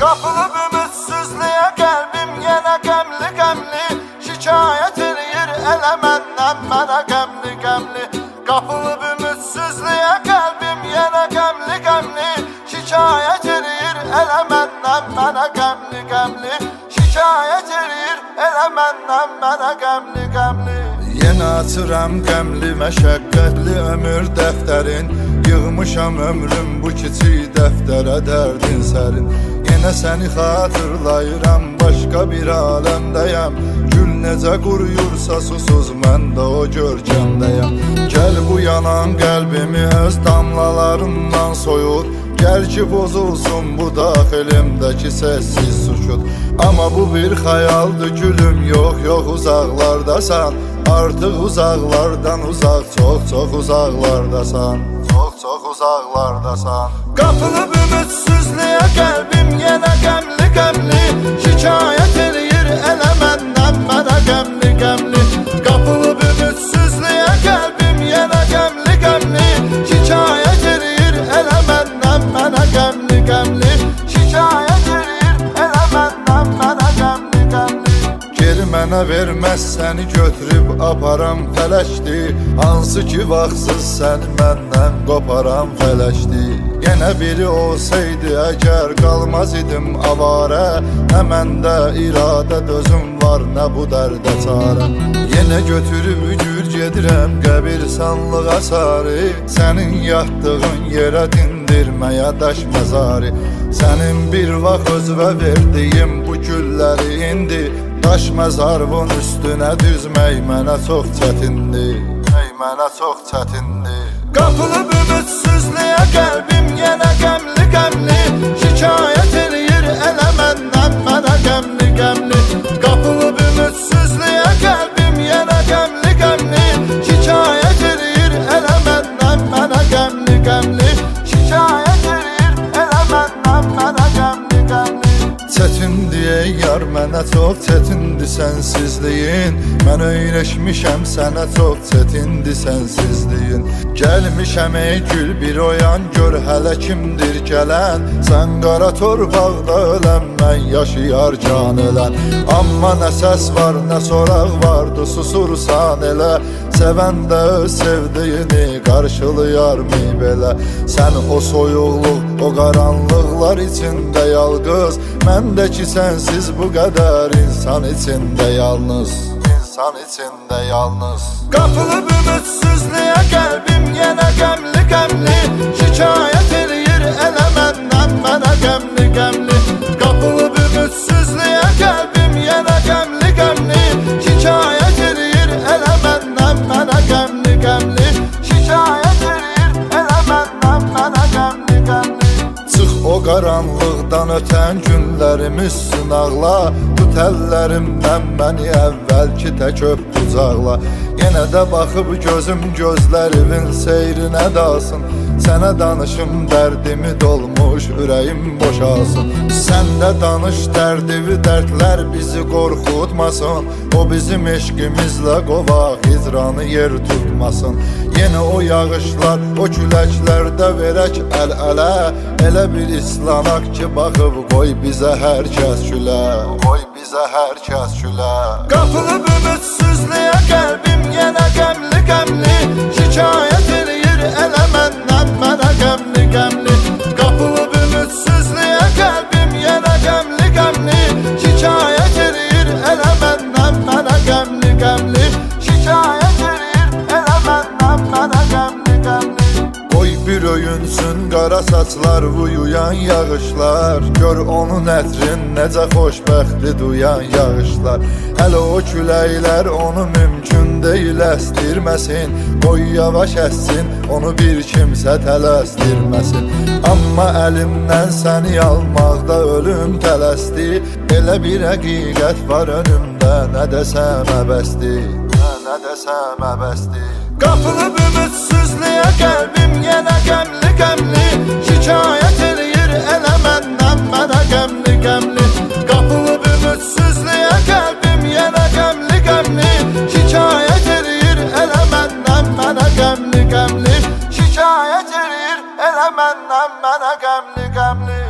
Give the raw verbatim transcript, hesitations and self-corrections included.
Qapılıb ümidsizliyə qəlbim yenə qəmli qəmli, şikayət eləyir elə məndən mənə qəmli qəmli. Qapılıb ümidsizliyə qəlbim yenə qəmli qəmli, şikayət eləyir elə məndən mənə qəmli qəmli. Şikayət eləyir elə məndən mənə qəmli qəmli. Yenə açıram qəmli məşəqqətli ömür dəftərin, yığmışam ömrüm bu kiçik dəftərə dərdin sərin. Yenə səni xatırlayıram, başqa bir aləmdəyəm, gül necə quruyursa susuz mən də o görkəmdəyəm. Gəl bu yanan qəlbimi öz damlalarından soyut, gəl ki bozulsun bu daxilimdəki səssiz sükut. Amma bu bir xəyaldır gülüm, yox yox uzaqlardasan, artıq uzaqlardan uzaq, çox çox uzaqlardasan, çox çox uzaqlardasan. Qapılıb ümidsizliyə qəlbim yenə qəmli qəmli, şikayət eləyir elə məndən mənə qəmli qəmli. Qapılıb ümidsizliyə qəlbim yenə qəmli qəmli, şikayət eləyir elə məndən mənə qəmli qəmli. Şikayət eləyir elə məndən mənə qəmli qəmli. Geri mənə verməz səni götürüb aparam fələkdir, hansı ki vaxtsız səni məndən qoparam fələkdir. Yenə biri olsaydı əgər qalmaz idim avarə, nə məndə iradə dözüm var, nə bu dərdə çarə. Yenə götürüb gül gedirəm qəbirstanlığa sarı, sənin yatdığın yerə dindirməyə daş məzarı. Sənin bir vaxt özvə verdiyim bu gülləri indi, daş məzarvın üstünə düzmək mənə çox çətindir, mənə çox çətindir. Qapılıb ümidsizliyə qəlbim yenə qəmli qəmli, şikayət eləyir elə məndən mənə qəmli qəmli. Qapılıb ümidsizliyə qəlbim yenə qəmli qəmli, şikayət eləyir elə məndən mənə qəmli qəmli. Şikayət eləyir elə məndən mənə qəmli qəmli. Çətin deyə yar mənə çox çətindir sənsizliyin, mən öyrəşmişəm sənə çox çətindir sənsizliyin. Gəlmişəm ey gül bir oyan, gör hələ kimdir gələn, sən qara torpaqda ölən, mən yaşayarkən ölən. Amma nə səs var nə soraq vardı, susursan elə, sevən də öz sevdiyini qarşılayar mı belə. Sən o soyuqluq, o qaranlıqlar içində yalqız, məndəki sənsiz bu qədər insan içində yalnız, insan içində yalnız. Qapılıb ümidsizliyə qəlbim yenə qəmli qəmli, şikayət eləyir elə məndən mənə qəmli qəmli. Qapılıb ümidsizliyə qəlbim yenə qəmli qəmli, şikayət eləyir elə məndən mənə qəmli qəmli. Şikayət eləyir elə məndən mənə qəmli qəmli. Çıx o qaranlıqdan ötən günlərimiz sınaqla, tut əllərimdən məni əvvəlki tək öp qucaqla. Yenə də baxıb gözüm gözlərimin seyrinə dalsın, sənə danışım dərdimi dolmuş ürəyim boşalsın. Sən də danış dərdivi dərdlər bizi qorxutmasın, o bizim eşqimizlə qovaq hicranı yer tutmasın. Yenə o yağışlar, o küləklərdə verək əl-ələ, elə bir islanaq ki baxıb qoy bizə hər kəs gülə, qoy bizə hər kəs gülə. Qapılıb ümidsizliyə qəlbim yenə qəmli qəmli, şikayət eləyir elə məndən mənə qəmli qəmli. Qapılıb ümidsizliyə qəlbim yenə qəmli qəmli, şikayət eləyir elə məndən mənə qəmli qəmli. Şikayət eləyir elə məndən mənə qəmli qəmli. Qoy bir öyünsün qara saçlar, uyuyan yağışlar, gör onun ətrin necə xoşbəxtli duyan yağışlar. Hələ o küləklər onu mümkün deyil əstirməsin, qoy yavaş əssin, onu bir kimsə tələsdirməsin. Amma əlimdən səni almaqda ölüm tələsdi, elə bir həqiqət var önümdə, nə desəm əbəsdir, nə desəm əbəsdir. Qapılıb ümidsizliyə qəlbim yenə qəmli qəmli, şikayət eləyir elə məndən mənə qəmli qəmli. Qapılıb ümidsizliyə qəlbim yenə qəmli qəmli, şikayət eləyir elə məndən mənə qəmli qəmli. Şikayət eləyir elə məndən mənə qəmli qəmli.